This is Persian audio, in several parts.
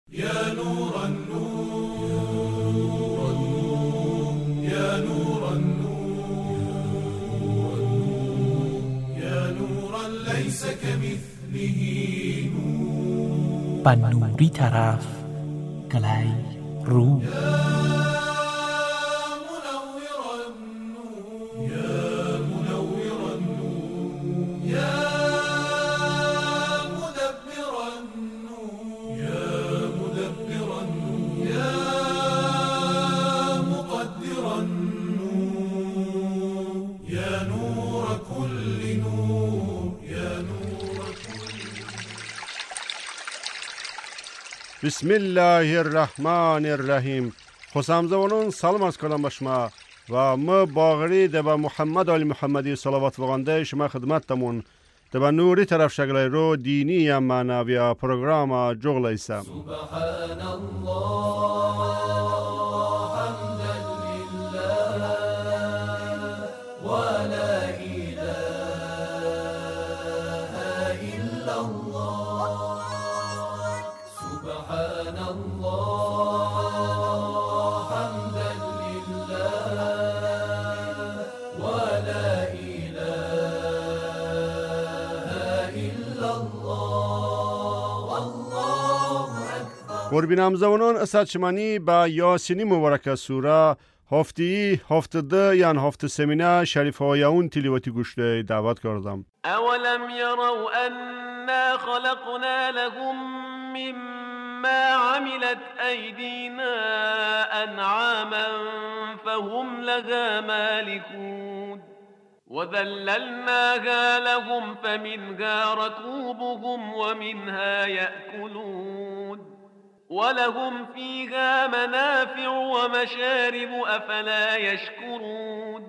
يا نور النور يا نور النور يا نورا ليس كمثله نور ปันนูริทาราฟไกลรู้ بسم الله الرحمن الرحیم. خوشامزونون سلام از کلام شما و ما باغری دبا محمد آل محمدی صلوات و غنده شما خدمت تمون دبا نوری طرف شگلای رو دینی یا معنوی پروگرام جغل ایسا. سبحان الله حمدا لله ولا إله إلا الله سبحان الله حمدا لله ولا إله إلا الله والله أكبر. قربین همزمانان اسد شمانی با یاسینی مبارک سوره هفته یعنی هفته سمینه شریف های اون تلیواتی گوشته دعوت کردم. اولم يروا أنا خلقنا لهم مما عملت أيدينا أنعاما فهم لها مالكون وذللناها لهم فمنها ركوبهم ومنها يأكلون ولهم فيها منافع ومشارب أفلا يشكرون.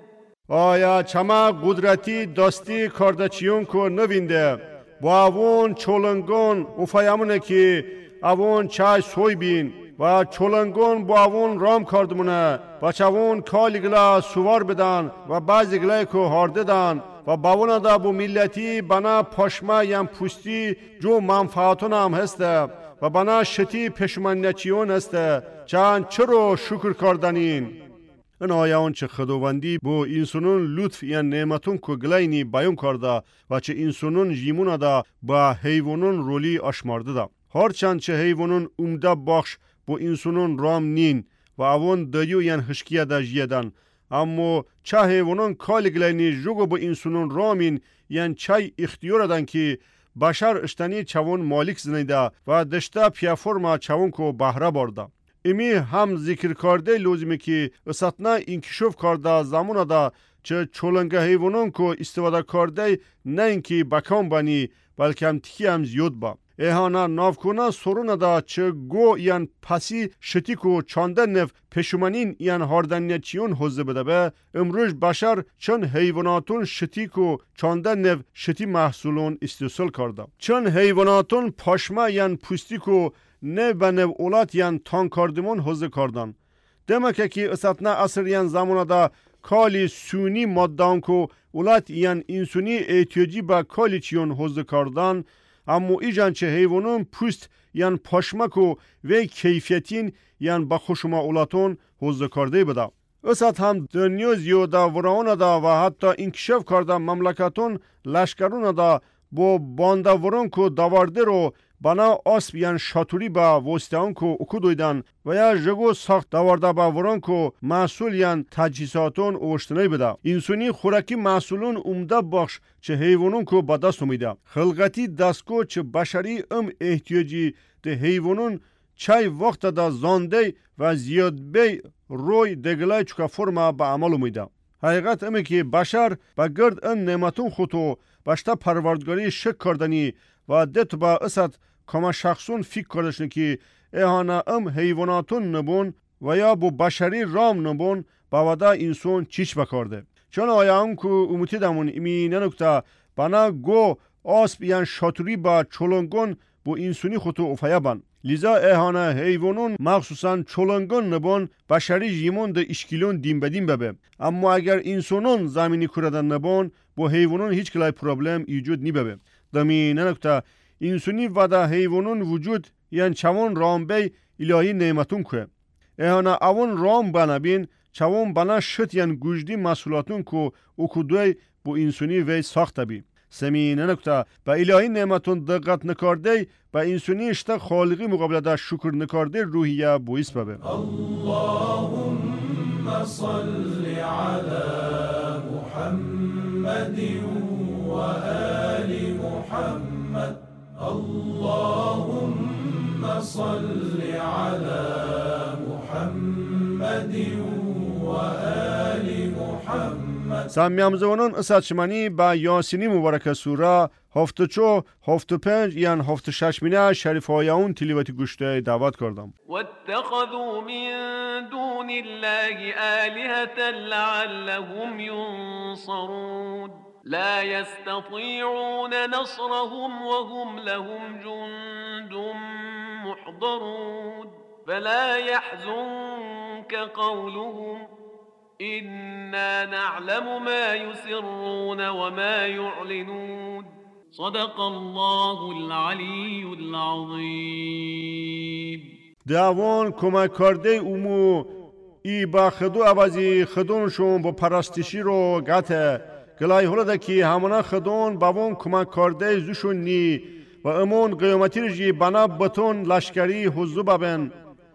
آیا چما قدرتی دستی کاردچیون کو نوینده با اون چولنگون افایمونه که اون چای سوی بین و چولنگون با اون رام کاردمونه و چاون کالیگلا سوار بدن و بعضی گلای کو هارده دن و باونه دا بو ملتی بنا پاشما یم پوستی جو منفعتون هم هسته و بنا شتی پشمانیچیون هسته چند چرا شکر کردنین. این آیان چه خداوندی با انسانون لطف یا نعمتون که گلاینی بیان کرده و چه انسانون جیمون دا با حیوانون رولی اشمارده دا. هرچند چه حیوانون عمده بخش با انسانون رام نین و اوان دیو یا خشکیه دا جیدن، اما چه حیوانون کال گلاینی جوگو با انسانون رامین یا چه اختیار دن که بشر اشتنی چوان مالک زنیده و دشته پیافورما چوان کو بهره برده. امی هم ذکر کرده لازمه که اساتنا انکشاف کرده زمان دا چه چولنگ حیوانان کو استفاده کرده نه اینکه بکام بانی بلکه هم تکی هم زیاد با. ایهانا نافکونا سرون دا چه گو یان پسی شتی کو چانده نف پشمانین یان هاردنیچیون حوزه بده به امروز بشر چون حیواناتون شتی کو چانده نف شتی محصولون استحصال کرده. چون حیواناتون پاشما یان پوستی کو نه به نو اولاد یان تان کاردمون حوزه کردن. دمکه که اساتنا اصر یان زمان دا کالی سونی مادان کو اولاد یان انسونی احتیاجی با کالی چیون حوزه کردن، اما ایجان چه حیوانون پوست یان پاشمکو و کیفیتین یان با خوشما اولاتون حوزه کرده بده. اسات هم دنیا زیاده وران دا و حتی انکشاف کرده مملکتون لشکرون دا با بانده وران کو دوارده رو بنا اسب یان شاتوری با وستان کو اکو دویدن و یا جگو ساخت دوارده با وران کو محصول یان تجهیزاتون اوشتنی بده. انسانی خوراکی محصولون عمده بخش چه حیوانون کو با دست اومیده. خلقتی دستگو چه بشری احتیاجی ده حیوانون چای وقت دا زانده و زیاد بی روی دگلای چکا فرما با عمل اومیده. حقیقت امی که بشر با گرد ان نعمتون خودو باشتا پروردگاری شک کردنی و دت با اسد کما شخصون فکر کردشن که ایهانا حیواناتون نبون و یا بو بشری رام نبون با ودا انسان چیچ بکرده. چون آیان که امتی دمون امی ننکتا بنا گو اسب یان شاتوری با چولنگون بو انسانی خودو افایه بان. لذا ایهانا حیوانون مخصوصا چولنگون نبون بشری جیمون ده اشکیلون دیم بدیم ببه. اما اگر انسانون زمینی کردن نبون با حیوانون هیچ کلای پروبلم ایجود نی ببه. دمی ننکتا انسونی و دا حیوانون وجود یان چوان رام بی الهی نعمتون که اهانا اوان رام بنابین چوان بنا شد یان گوجدی مسئولاتون که او کدوی بو انسونی وی ساخته بی سمینه نکته با الهی نعمتون دقت نکرده با انسونی اشتا خالقی مقابل دا شکر نکرده روحیه بویس ببه اللهم صل على محمد وآل محمد اللهم صل على محمد وآل محمد سمیامزوانان اساتشمانی با یاسینی مبارک سوره هفته چو هفته پنج یان هفته ششمینه شریف هایون تلیوتی گوشته دعوت کردم واتخذوا من دون الله آلهة لعلهم ينصرون لا يستطيعون نصرهم وهم لهم جند محضرون فلا يحزنك قولهم إنا نعلم ما يسرون وما يعلنون صدق الله العلي العظيم دوان کمک کرده اومو ای با خدو عوضی خدونشون با پرستشی رو گته گلای هلده که همانا خدون باون کمک کرده زوشون نی و امون قیامتی رجی بنا بطون لشکری حضو ببن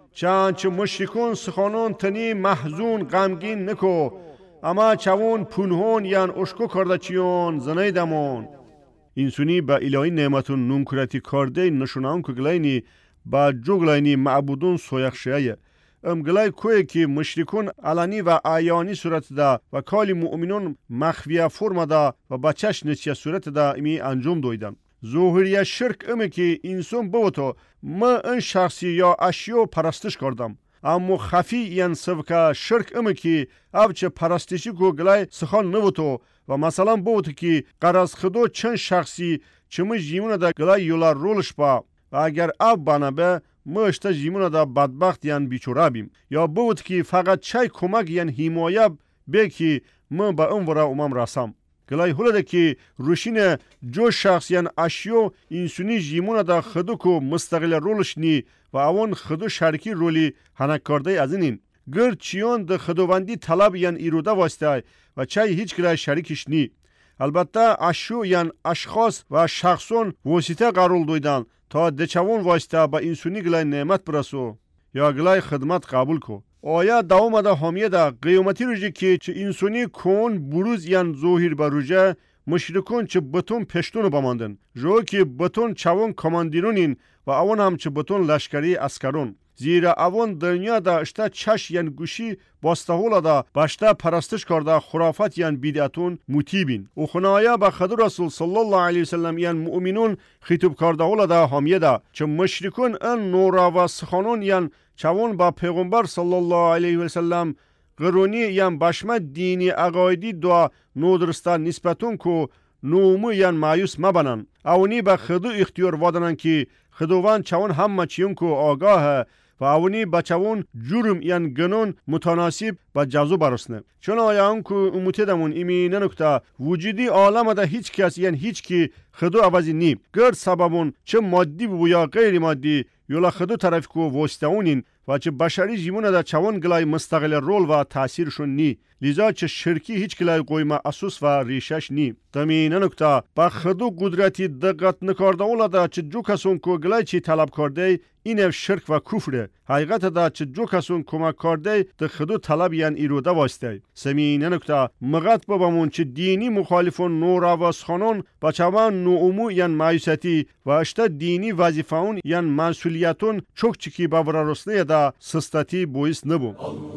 چند مشرکون سخانون تنی محزون غمگین نکو اما چوون پونهون یان اشکو کرده چیون زنیدمون انسونی با الهی نعمتون نونکراتی کرده نشونان که گلاینی با جو گلاینی معبودون سویخشیه گلای کوی که مشرکون علنی و آیانی صورت دا و کالی مؤمنون مخفیه فرم دا و بچش نچیه صورت دا امی انجام دویدن ظاهریه شرک امه که انسان بوتو ما این شخصی یا اشیاء پرستش کردم اما خفی یان سبکه شرک امه که اوچه پرستشی کو گلای سخان نوتو و مثلا بوتو که قرض خدو چند شخصی چمه جیمون دا گلای یولا رولش با و اگر اب بنا به ما اشتا جیمون دا بدبخت یان بیچوره بیم یا بوتو که فقط چای کمک یان حمایه به که ما با اون ورا امام رسم گلای هلده که روشین جو شخص یان اشیو انسونی جیمون دا خدو کو مستقل رولش نی و اون خدو شرکی رولی هنک کرده از این گر چیون دا خدووندی طلب یان ایروده واسطه و چای هیچ گلای شریکش نی البته اشیو یان اشخاص و شخصون واسطه قرار دویدن تا دچوون واسطه با انسونی گلای نعمت برسو یا گلای خدمت قبول کو آیا دوام دا حامیه دا قیامتی روزی که چه انسانی کون بروز یان ظاهر بروجه مشرکون چه بتون پشتون بماندن جو که بتون چوان کماندیرونین و اون هم چه بتون لشکری اسکرون زیرا اون دنیا دا اشتا چش یان گوشی باستهولا دا باشتا پرستش کرده خرافت یان بیدعتون متیبین و خنایا با خد رسول صلی الله علیه وسلم یان مؤمنون خطاب کرده هولا دا حامیه دا چه مشرکون ان نورا و سخانون یان چوان با پیغمبر صلی الله علیه وسلم قرونی یان باشمه دینی عقایدی دو نودرستا نسبتون کو نومو یان مایوس مبنن اونی با خدو اختیار وادنن که خدوان چوان همه چیون کو آگاه و اونی با چوان جرم یان گنون متناسب با جزو برسنه چون آیان کو اموتی دمون ایمی ننکتا وجودی عالم دا هیچ کس یان هیچ کی خدو عوضی نی گرد سببون چه مادی بو یا غیر مادی یولا خدو طرف کو وستاونین و چه بشری جیمونه دا چوان گلای مستقل رول و تاثیرشون نی لذا چه شرکی هیچ گلای قویمه اسوس و ریشش نی تمین نکتا با خدو قدرتی دقت نکارده اولا دا چه جو کسون کو گلای چی طلب کرده این شرک و کفره حقیقت دا چه جو کسون کمک کرده ده خدو طلب یان ایروده واسطه سمین نکتا مغت بابمون چه دینی مخالفون نوراواز خانون با چوان نوعمو یان مایوستی و اشتا دینی وظیفهون یان مسئولیتون چوک چکی باورا رسنه دا سستتی بویس نبو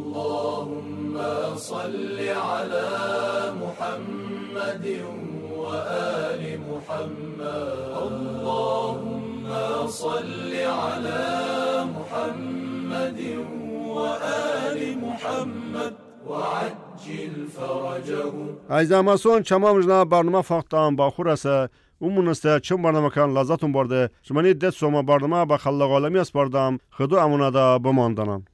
اللهم صل على محمد وآل محمد اللهم صل على محمد وآل محمد وعجل فرجهم عزیزان چمام جنا برنامه فقطان با خورسه اونمونسته چون برنامه کن لذتون برده شمانی دست سوما برنامه با خلاق عالمی اس بردم خدو امونه دا بماندنم